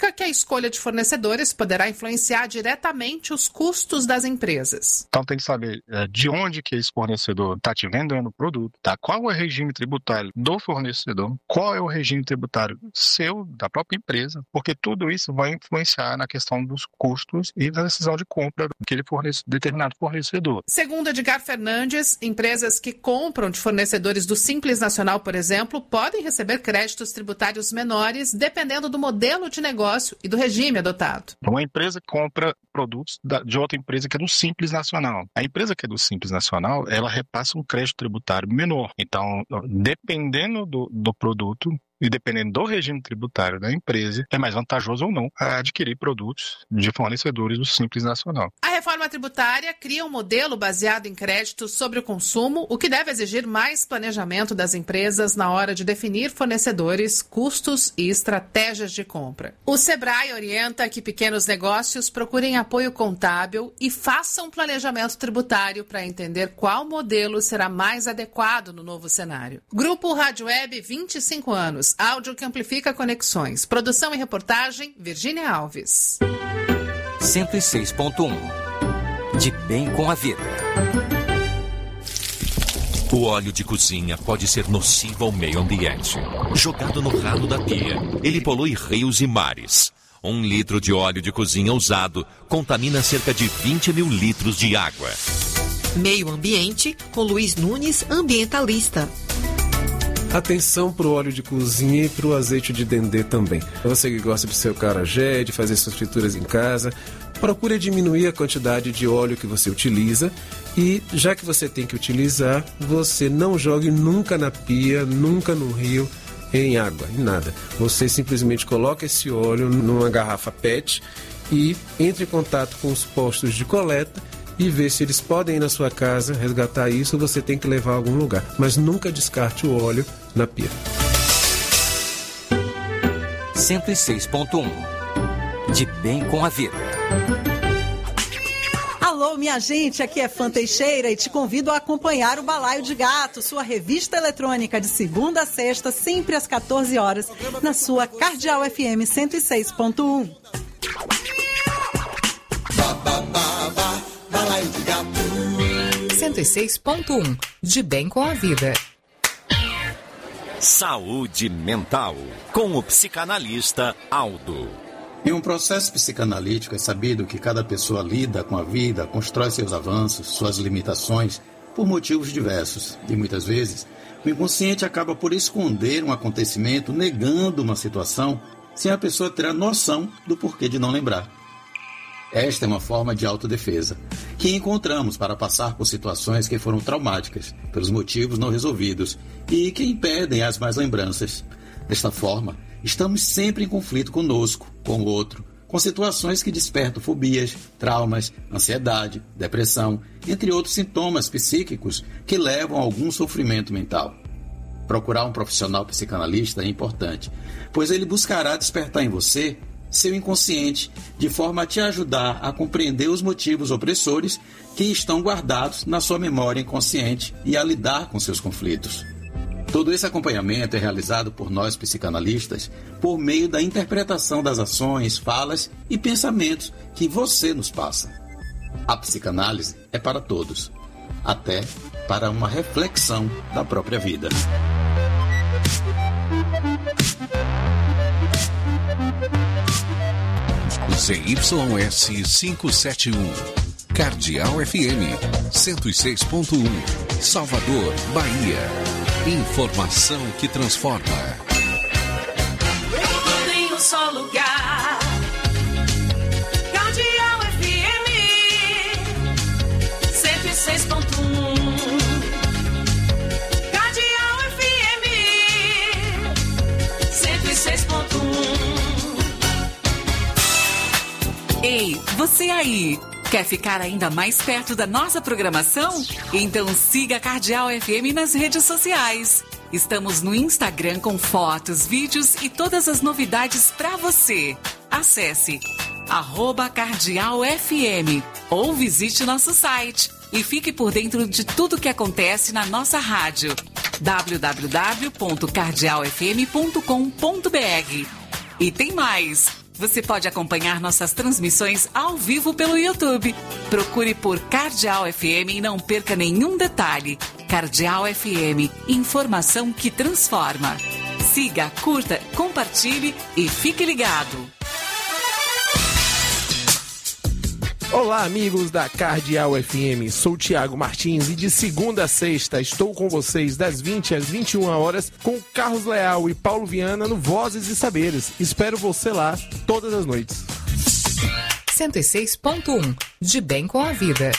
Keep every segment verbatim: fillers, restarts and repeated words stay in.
explica que a escolha de fornecedores poderá influenciar diretamente os custos das empresas. Então tem que saber é, de onde que esse fornecedor está te vendendo o produto, tá? Qual é o regime tributário do fornecedor, qual é o regime tributário seu, da própria empresa, porque tudo isso vai influenciar na questão dos custos e da decisão de compra daquele fornecedor, determinado fornecedor. Segundo Edgar Fernandes, empresas que compram de fornecedores do Simples Nacional, por exemplo, podem receber créditos tributários menores dependendo do modelo de negócio e do regime adotado. Uma empresa compra produtos de outra empresa que é do Simples Nacional. A empresa que é do Simples Nacional, ela repassa um crédito tributário menor. Então, dependendo do, do produto, e dependendo do regime tributário da empresa, é mais vantajoso ou não adquirir produtos de fornecedores do Simples Nacional. A reforma tributária cria um modelo baseado em créditos sobre o consumo, o que deve exigir mais planejamento das empresas na hora de definir fornecedores, custos e estratégias de compra. O Sebrae orienta que pequenos negócios procurem apoio contábil e façam um planejamento tributário para entender qual modelo será mais adequado no novo cenário. Grupo Rádio Web, vinte e cinco anos. Áudio que amplifica conexões. Produção e reportagem, Virgínia Alves. cento e seis ponto um. De bem com a vida. O óleo de cozinha pode ser nocivo ao meio ambiente. Jogado no ralo da pia, ele polui rios e mares. Um litro de óleo de cozinha usado contamina cerca de vinte mil litros de água. Meio Ambiente, com Luiz Nunes, ambientalista. Atenção para o óleo de cozinha e para o azeite de dendê também. Você que gosta de seu acarajé, de fazer suas frituras em casa, procure diminuir a quantidade de óleo que você utiliza e, já que você tem que utilizar, você não jogue nunca na pia, nunca no rio, em água, em nada. Você simplesmente coloca esse óleo numa garrafa P E T e entre em contato com os postos de coleta e ver se eles podem ir na sua casa resgatar isso, ou você tem que levar a algum lugar. Mas nunca descarte o óleo na pia. cento e seis ponto um. De bem com a vida. Alô, minha gente, aqui é Fã Teixeira e te convido a acompanhar o Balaio de Gato, sua revista eletrônica de segunda a sexta, sempre às quatorze horas, na sua Cardeal F M cento e seis ponto um. cento e seis ponto um. De bem com a vida. Saúde mental, com o psicanalista Aldo. Em um processo psicanalítico é sabido que cada pessoa lida com a vida, constrói seus avanços, suas limitações, por motivos diversos. E muitas vezes, o inconsciente acaba por esconder um acontecimento, negando uma situação, sem a pessoa ter a noção do porquê de não lembrar. Esta é uma forma de autodefesa, que encontramos para passar por situações que foram traumáticas, pelos motivos não resolvidos, e que impedem as más lembranças. Desta forma, estamos sempre em conflito conosco, com o outro, com situações que despertam fobias, traumas, ansiedade, depressão, entre outros sintomas psíquicos que levam a algum sofrimento mental. Procurar um profissional psicanalista é importante, pois ele buscará despertar em você seu inconsciente, de forma a te ajudar a compreender os motivos opressores que estão guardados na sua memória inconsciente e a lidar com seus conflitos. Todo esse acompanhamento é realizado por nós psicanalistas por meio da interpretação das ações, falas e pensamentos que você nos passa. A psicanálise é para todos, até para uma reflexão da própria vida. Z Y S quinhentos e setenta e um, Cardeal F M cento e seis ponto um, Salvador, Bahia. Informação que transforma. Tudo em um só lugar. Cardeal F M cento e seis ponto um. Cardeal F M cento e seis ponto um. Ei, você aí, quer ficar ainda mais perto da nossa programação? Então siga a Cardeal F M nas redes sociais. Estamos no Instagram com fotos, vídeos e todas as novidades para você. Acesse arroba Cardeal F M ou visite nosso site e fique por dentro de tudo que acontece na nossa rádio. w w w ponto cardeal f m ponto com ponto b r. E tem mais! Você pode acompanhar nossas transmissões ao vivo pelo YouTube. Procure por Cardeal F M e não perca nenhum detalhe. Cardeal F M, informação que transforma. Siga, curta, compartilhe e fique ligado. Olá, amigos da Cardeal F M. Sou Tiago Martins e de segunda a sexta estou com vocês das vinte às vinte e uma horas com Carlos Leal e Paulo Viana no Vozes e Saberes. Espero você lá todas as noites. cento e seis ponto um. De bem com a vida.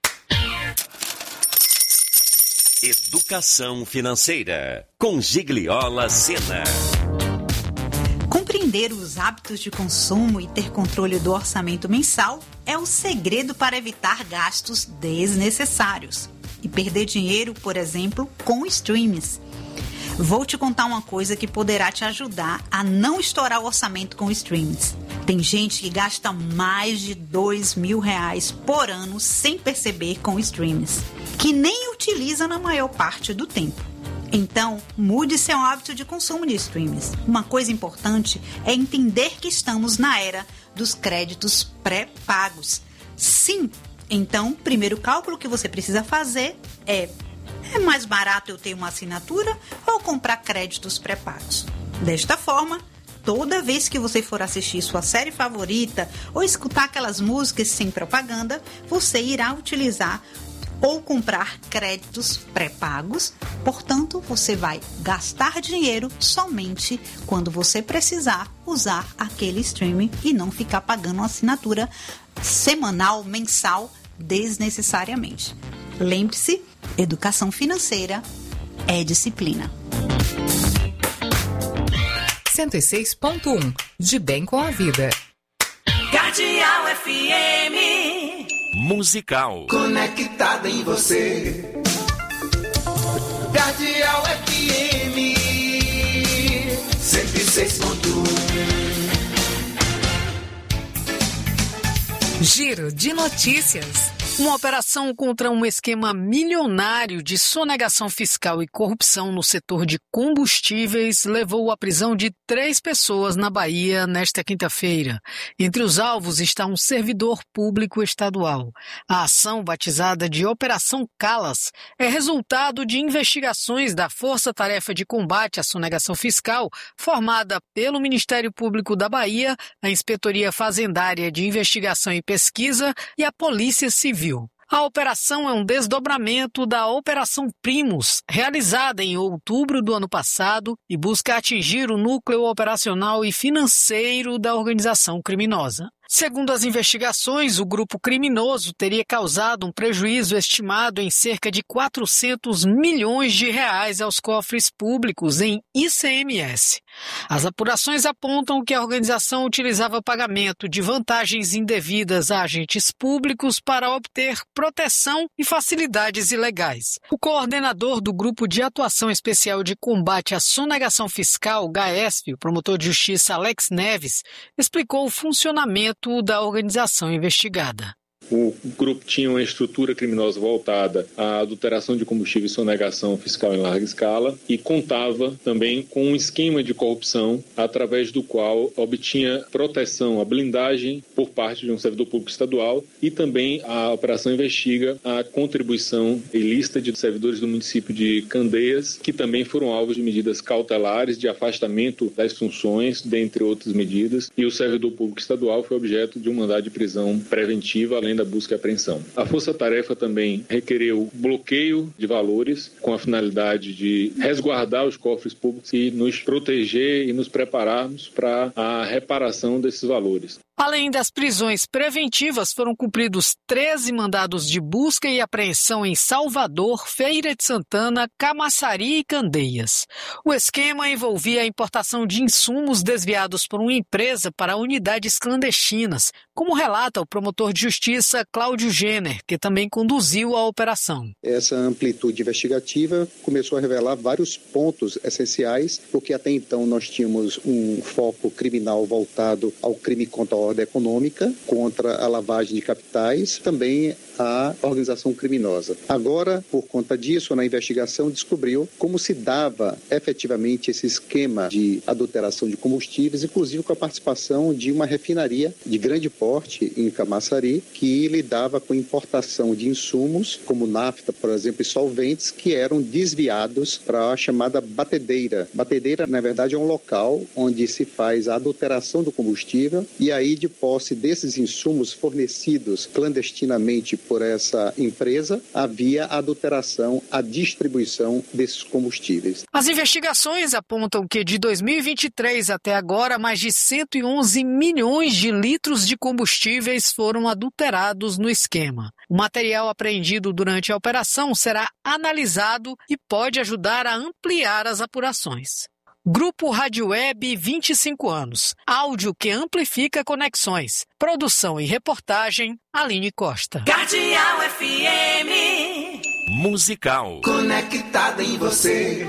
Educação financeira com Gigliola Sena. Compreender os hábitos de consumo e ter controle do orçamento mensal é o segredo para evitar gastos desnecessários e perder dinheiro, por exemplo, com streams. Vou te contar uma coisa que poderá te ajudar a não estourar o orçamento com streams. Tem gente que gasta mais de dois mil reais por ano sem perceber com streams, que nem utiliza na maior parte do tempo. Então, mude seu hábito de consumo de streams. Uma coisa importante é entender que estamos na era dos créditos pré-pagos. Sim, então, o primeiro cálculo que você precisa fazer é: é mais barato eu ter uma assinatura ou comprar créditos pré-pagos? Desta forma, toda vez que você for assistir sua série favorita ou escutar aquelas músicas sem propaganda, você irá utilizar ou comprar créditos pré-pagos. Portanto, você vai gastar dinheiro somente quando você precisar usar aquele streaming e não ficar pagando uma assinatura semanal, mensal, desnecessariamente. Lembre-se, educação financeira é disciplina. cento e seis ponto um. De bem com a vida. Cardeal F M. Musical. Conectada em você. Cardeal F M cento e seis ponto um. Giro de notícias. Uma operação contra um esquema milionário de sonegação fiscal e corrupção no setor de combustíveis levou à prisão de três pessoas na Bahia nesta quinta-feira. Entre os alvos está um servidor público estadual. A ação, batizada de Operação Calas, é resultado de investigações da Força Tarefa de Combate à Sonegação Fiscal, formada pelo Ministério Público da Bahia, a Inspetoria Fazendária de Investigação e Pesquisa e a Polícia Civil. A operação é um desdobramento da Operação Primus, realizada em outubro do ano passado e busca atingir o núcleo operacional e financeiro da organização criminosa. Segundo as investigações, o grupo criminoso teria causado um prejuízo estimado em cerca de quatrocentos milhões de reais aos cofres públicos em I C M S. As apurações apontam que a organização utilizava pagamento de vantagens indevidas a agentes públicos para obter proteção e facilidades ilegais. O coordenador do Grupo de Atuação Especial de Combate à Sonegação Fiscal, GAESF, o promotor de justiça Alex Neves, explicou o funcionamento da organização investigada. O grupo tinha uma estrutura criminosa voltada à adulteração de combustível e sonegação fiscal em larga escala e contava também com um esquema de corrupção através do qual obtinha proteção, a blindagem por parte de um servidor público estadual, e também a operação investiga a contribuição ilícita de servidores do município de Candeias, que também foram alvos de medidas cautelares de afastamento das funções, dentre outras medidas, e o servidor público estadual foi objeto de um mandado de prisão preventiva, além da busca e apreensão. A Força Tarefa também requereu bloqueio de valores com a finalidade de resguardar os cofres públicos e nos proteger e nos prepararmos para a reparação desses valores. Além das prisões preventivas, foram cumpridos treze mandados de busca e apreensão em Salvador, Feira de Santana, Camaçari e Candeias. O esquema envolvia a importação de insumos desviados por uma empresa para unidades clandestinas, como relata o promotor de justiça Cláudio Jenner, que também conduziu a operação. Essa amplitude investigativa começou a revelar vários pontos essenciais, porque até então nós tínhamos um foco criminal voltado ao crime contra a ordem econômica, contra a lavagem de capitais, também a organização criminosa. Agora, por conta disso, na investigação descobriu como se dava efetivamente esse esquema de adulteração de combustíveis, inclusive com a participação de uma refinaria de grande porte em Camaçari, que lidava com importação de insumos, como nafta, por exemplo, e solventes, que eram desviados para a chamada batedeira. Batedeira, na verdade, é um local onde se faz a adulteração do combustível e aí, de posse desses insumos fornecidos clandestinamente por essa empresa, havia a adulteração, a distribuição desses combustíveis. As investigações apontam que de dois mil e vinte e três até agora, mais de cento e onze milhões de litros de combustíveis foram adulterados no esquema. O material apreendido durante a operação será analisado e pode ajudar a ampliar as apurações. Grupo Rádio Web, vinte e cinco anos. Áudio que amplifica conexões. Produção e reportagem, Aline Costa. Cardeal F M. Musical. Conectada em você.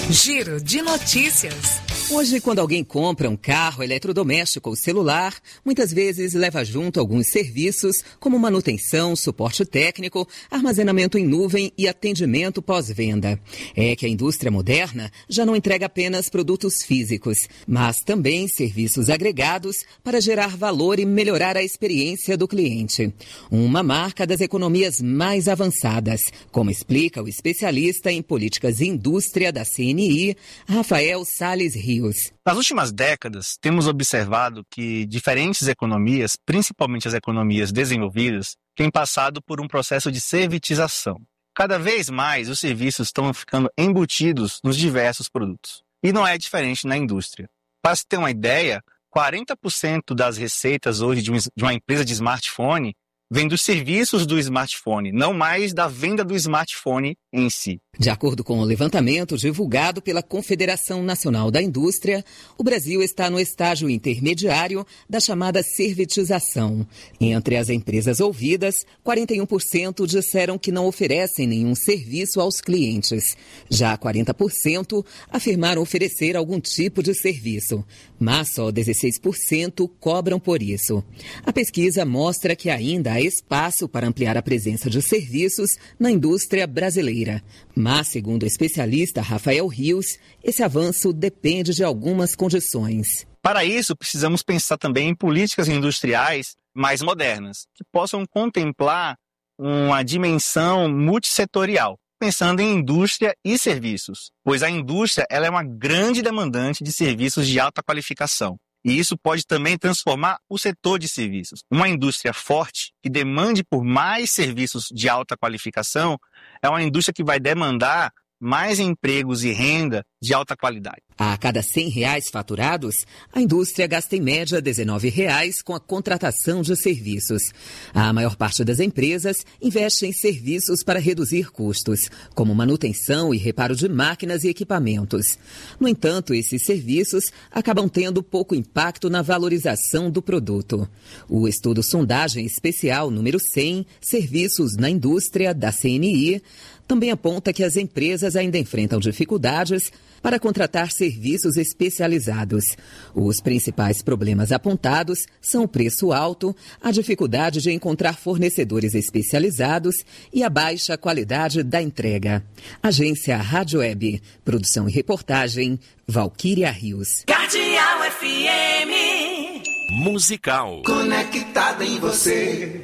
Giro de notícias. Hoje, quando alguém compra um carro, eletrodoméstico ou celular, muitas vezes leva junto alguns serviços, como manutenção, suporte técnico, armazenamento em nuvem e atendimento pós-venda. É que a indústria moderna já não entrega apenas produtos físicos, mas também serviços agregados para gerar valor e melhorar a experiência do cliente. Uma marca das economias mais avançadas, como explica o especialista em políticas e indústria da C N I, Rafael Salles Rios. Nas últimas décadas, temos observado que diferentes economias, principalmente as economias desenvolvidas, têm passado por um processo de servitização. Cada vez mais, os serviços estão ficando embutidos nos diversos produtos. E não é diferente na indústria. Para se ter uma ideia, quarenta por cento das receitas hoje de uma empresa de smartphone vem dos serviços do smartphone, não mais da venda do smartphone em si. De acordo com o levantamento divulgado pela Confederação Nacional da Indústria, o Brasil está no estágio intermediário da chamada servitização. Entre as empresas ouvidas, quarenta e um por cento disseram que não oferecem nenhum serviço aos clientes. Já quarenta por cento afirmaram oferecer algum tipo de serviço, mas só dezesseis por cento cobram por isso. A pesquisa mostra que ainda há espaço para ampliar a presença de serviços na indústria brasileira. Mas, segundo o especialista Rafael Rios, esse avanço depende de algumas condições. Para isso, precisamos pensar também em políticas industriais mais modernas, que possam contemplar uma dimensão multissetorial, pensando em indústria e serviços, pois a indústria ela é uma grande demandante de serviços de alta qualificação. E isso pode também transformar o setor de serviços. Uma indústria forte, que demande por mais serviços de alta qualificação, é uma indústria que vai demandar mais empregos e renda de alta qualidade. A cada cem reais faturados, a indústria gasta em média dezenove reais com a contratação de serviços. A maior parte das empresas investe em serviços para reduzir custos, como manutenção e reparo de máquinas e equipamentos. No entanto, esses serviços acabam tendo pouco impacto na valorização do produto. O estudo Sondagem Especial número cem, Serviços na Indústria, da C N I, também aponta que as empresas ainda enfrentam dificuldades para contratar serviços especializados. Os principais problemas apontados são o preço alto, a dificuldade de encontrar fornecedores especializados e a baixa qualidade da entrega. Agência Rádio Web. Produção e reportagem, Valquíria Rios. Cardeal F M. Musical. Conectada em você.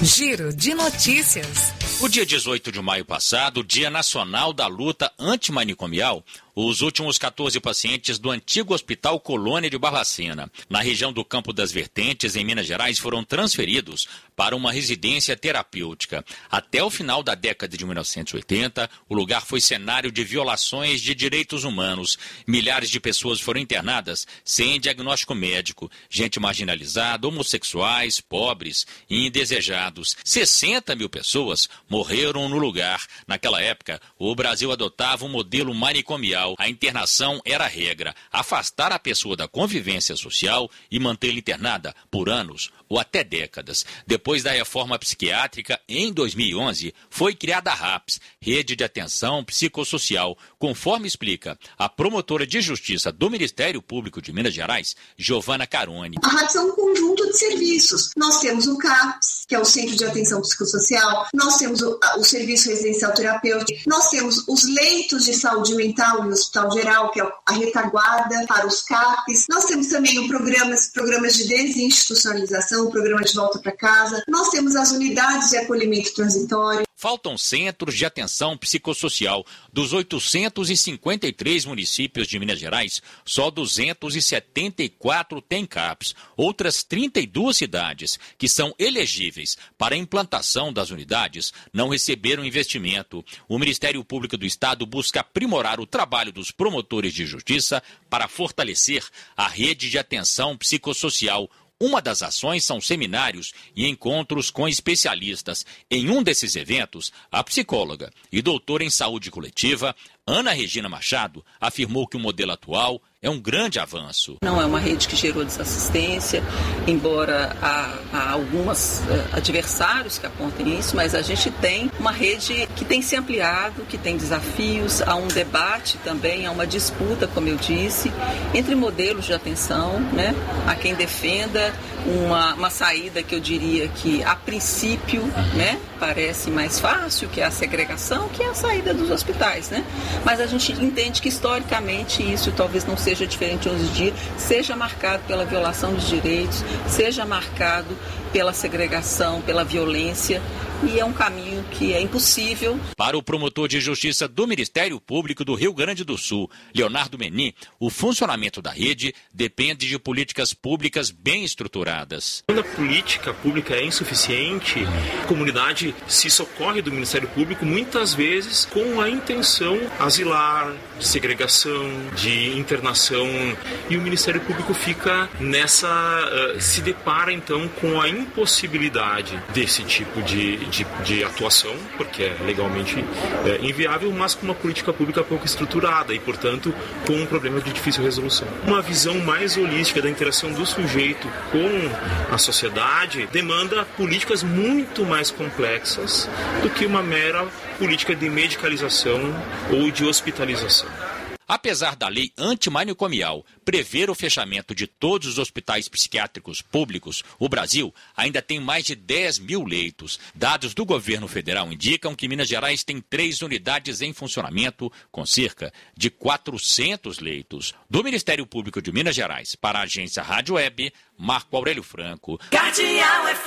Giro de notícias. O dia dezoito de maio passado, Dia Nacional da Luta Antimanicomial, os últimos quatorze pacientes do antigo Hospital Colônia de Barbacena, na região do Campo das Vertentes, em Minas Gerais, foram transferidos para uma residência terapêutica. Até o final da década de mil novecentos e oitenta, o lugar foi cenário de violações de direitos humanos. Milhares de pessoas foram internadas sem diagnóstico médico, gente marginalizada, homossexuais, pobres e indesejados. sessenta mil pessoas morreram no lugar. Naquela época, o Brasil adotava um modelo manicomial. A internação era a regra, afastar a pessoa da convivência social e mantê-la internada por anos ou até décadas. Depois da reforma psiquiátrica, em dois mil e onze, foi criada a RAPS, Rede de Atenção Psicossocial, conforme explica a promotora de justiça do Ministério Público de Minas Gerais, Giovana Caroni. A RAPS é um conjunto de serviços. Nós temos o CAPS, que é o Centro de Atenção Psicossocial, nós temos o, o Serviço Residencial Terapêutico, nós temos os leitos de saúde mental e o Hospital Geral, que é a retaguarda para os CAPs. Nós temos também o programas, programas de desinstitucionalização, o programa de volta para casa. Nós temos as unidades de acolhimento transitório. Faltam centros de atenção psicossocial. Dos oitocentos e cinquenta e três municípios de Minas Gerais, só duzentos e setenta e quatro têm CAPs. Outras trinta e duas cidades, que são elegíveis para a implantação das unidades, não receberam investimento. O Ministério Público do Estado busca aprimorar o trabalho dos promotores de justiça para fortalecer a rede de atenção psicossocial. Uma das ações são seminários e encontros com especialistas. Em um desses eventos, a psicóloga e doutora em saúde coletiva, Ana Regina Machado, afirmou que o modelo atual é um grande avanço. Não é uma rede que gerou desassistência, embora há, há alguns uh, adversários que apontem isso, mas a gente tem uma rede que tem se ampliado, que tem desafios, há um debate também, há uma disputa, como eu disse, entre modelos de atenção, né? Há quem defenda uma, uma saída que eu diria que, a princípio, né, parece mais fácil, que é a segregação, que é a saída dos hospitais, né? Mas a gente entende que, historicamente, isso talvez não seja diferente hoje em dia, seja marcado pela violação dos direitos, seja marcado pela segregação, pela violência, e é um caminho que é impossível. Para o promotor de justiça do Ministério Público do Rio Grande do Sul, Leonardo Menin, o funcionamento da rede depende de políticas públicas bem estruturadas. Quando a política pública é insuficiente, a comunidade se socorre do Ministério Público muitas vezes com a intenção asilar, de segregação, de internação, e o Ministério Público fica nessa, uh, se depara então com a impossibilidade desse tipo de, de, de atuação, porque é legalmente é, inviável, mas com uma política pública pouco estruturada e, portanto, com um problema de difícil resolução. Uma visão mais holística da interação do sujeito com a sociedade demanda políticas muito mais complexas do que uma mera política de medicalização ou de hospitalização. Apesar da lei antimanicomial prever o fechamento de todos os hospitais psiquiátricos públicos, o Brasil ainda tem mais de dez mil leitos. Dados do governo federal indicam que Minas Gerais tem três unidades em funcionamento, com cerca de quatrocentos leitos. Do Ministério Público de Minas Gerais, para a agência Rádio Web, Marco Aurélio Franco. Cardeal F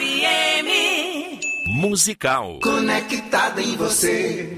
M. Musical. Conectada em você.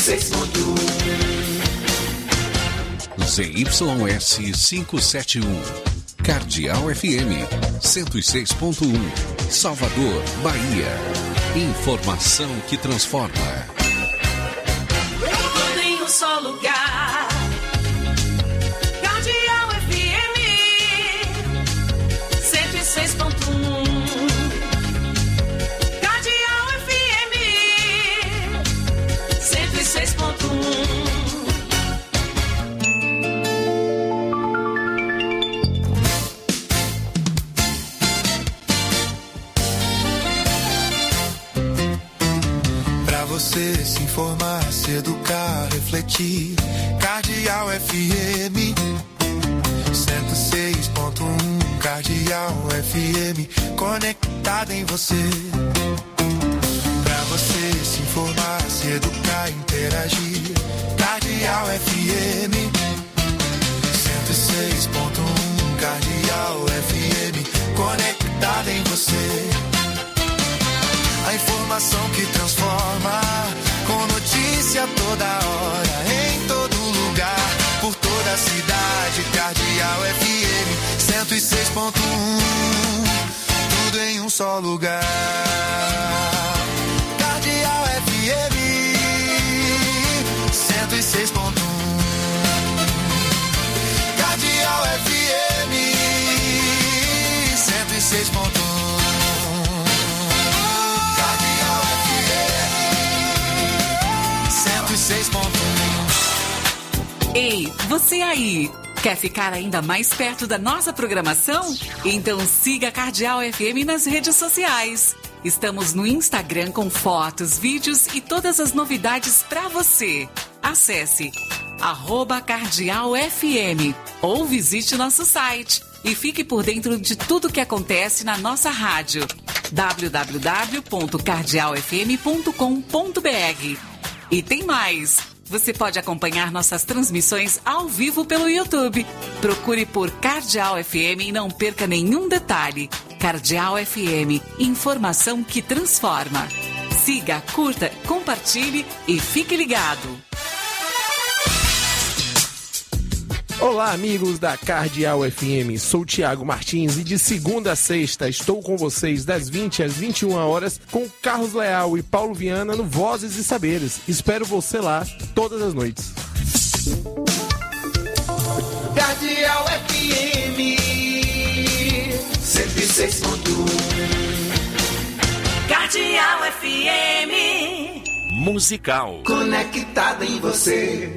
seis ponto um. Z Y S quinhentos e setenta e um. Cardeal F M cento e seis ponto um. Salvador, Bahia. Informação que transforma. Tudo em um só lugar. Cardeal F M cento e seis ponto um. Cardeal F M cento e seis ponto um. Você se informar, se educar, refletir. Cardeal F M cento e seis ponto um. Cardeal F M conectado em você. Pra você se informar, se educar, interagir. Cardeal F M cento e seis ponto um. Cardeal F M conectado em você. A informação que transforma, com notícia toda hora, em todo lugar, por toda a cidade. Cardeal F M cento e seis ponto um, tudo em um só lugar. Cardeal F M cento e seis ponto um. Cardeal F M cento e seis ponto um. Ei, você aí! Quer ficar ainda mais perto da nossa programação? Então siga a Cardeal F M nas redes sociais. Estamos no Instagram com fotos, vídeos e todas as novidades para você. Acesse arroba Cardeal F M ou visite nosso site e fique por dentro de tudo que acontece na nossa rádio. w w w ponto cardeal f m ponto com ponto b r. E tem mais! Você pode acompanhar nossas transmissões ao vivo pelo YouTube. Procure por Cardeal F M e não perca nenhum detalhe. Cardeal F M, informação que transforma. Siga, curta, compartilhe e fique ligado. Olá, amigos da Cardeal F M, sou Tiago Martins e de segunda a sexta estou com vocês das vinte às vinte e uma horas com Carlos Leal e Paulo Viana no Vozes e Saberes. Espero você lá todas as noites. Cardeal F M cento e seis ponto um. Cardeal F M Musical. Conectado em você.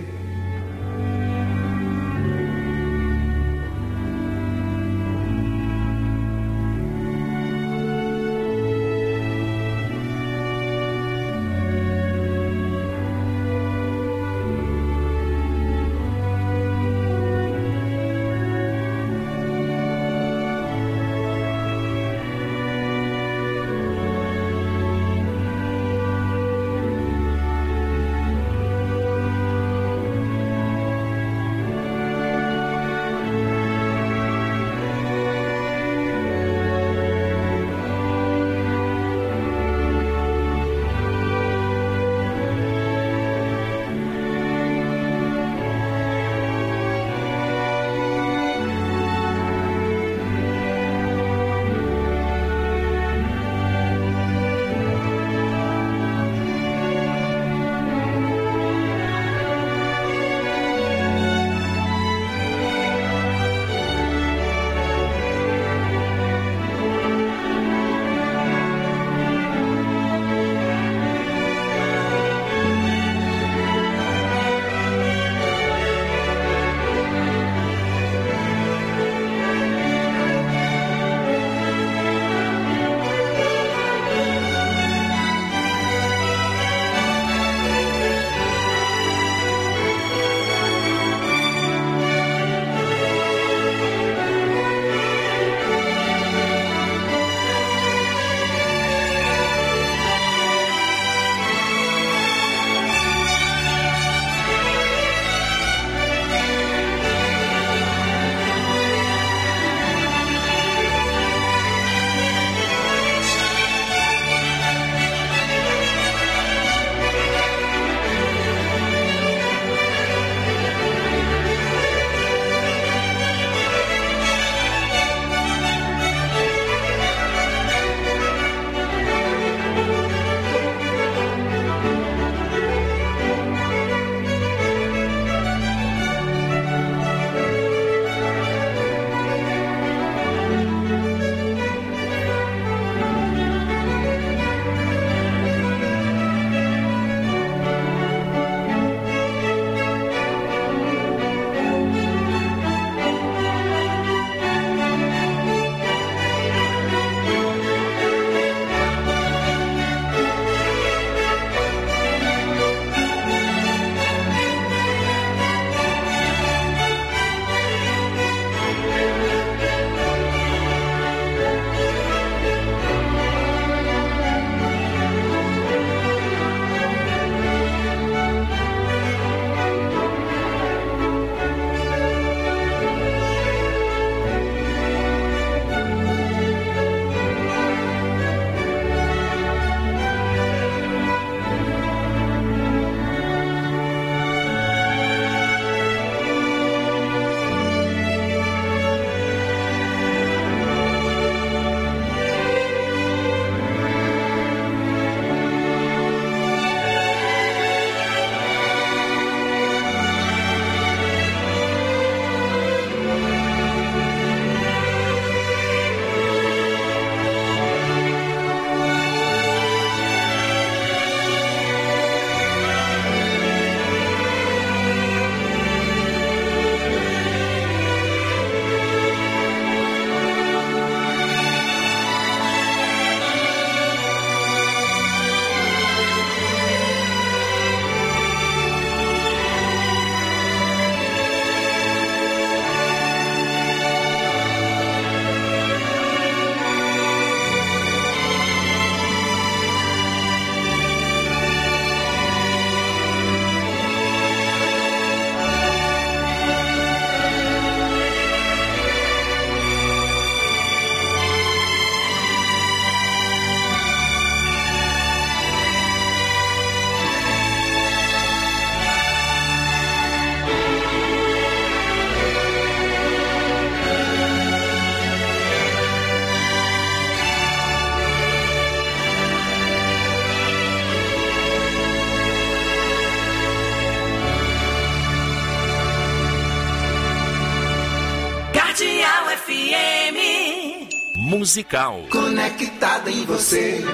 musical. Conectada em você.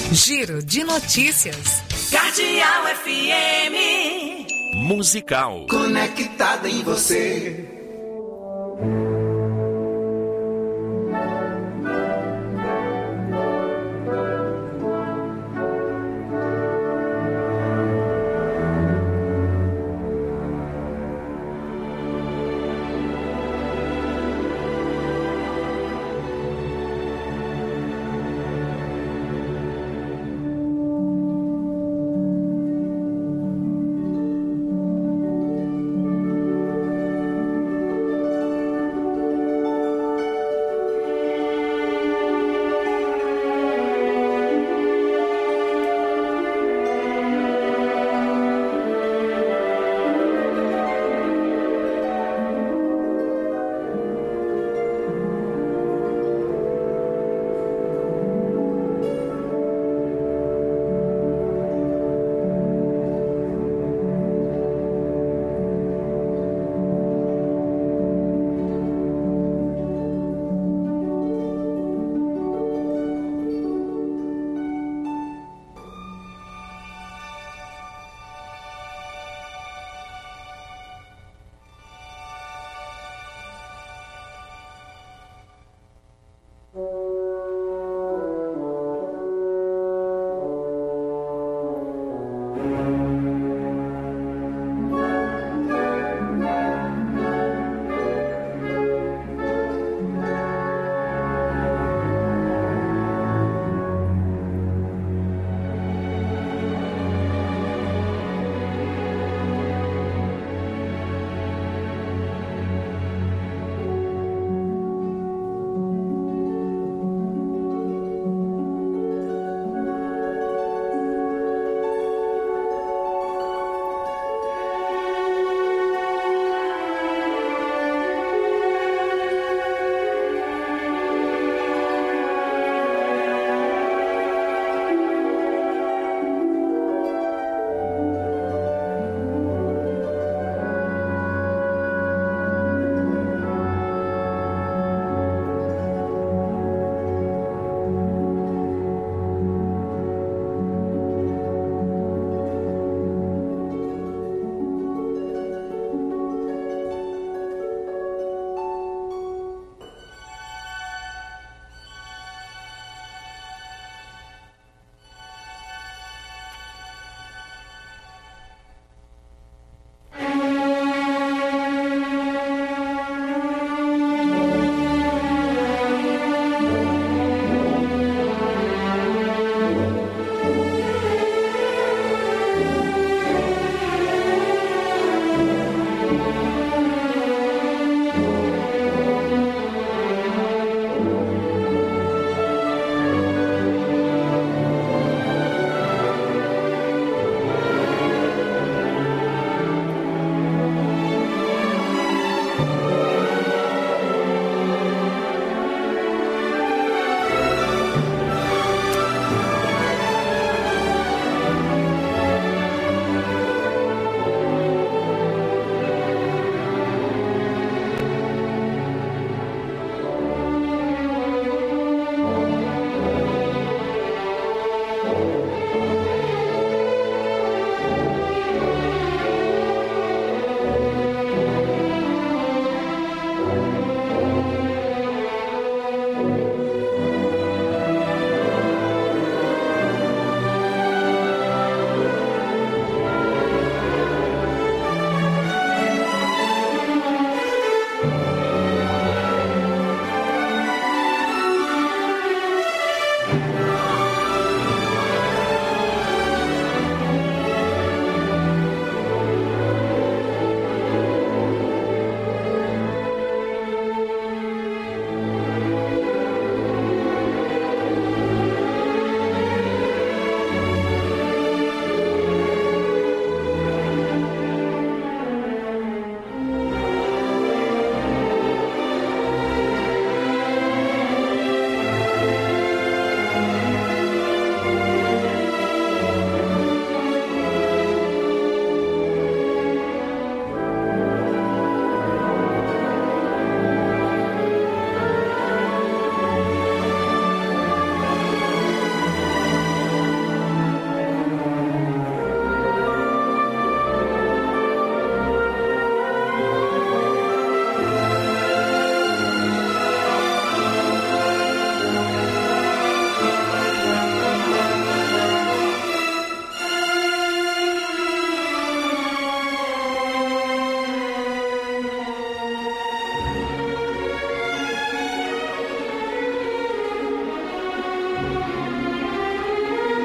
Giro de notícias. Cardeal F M. Musical. Conectada em você.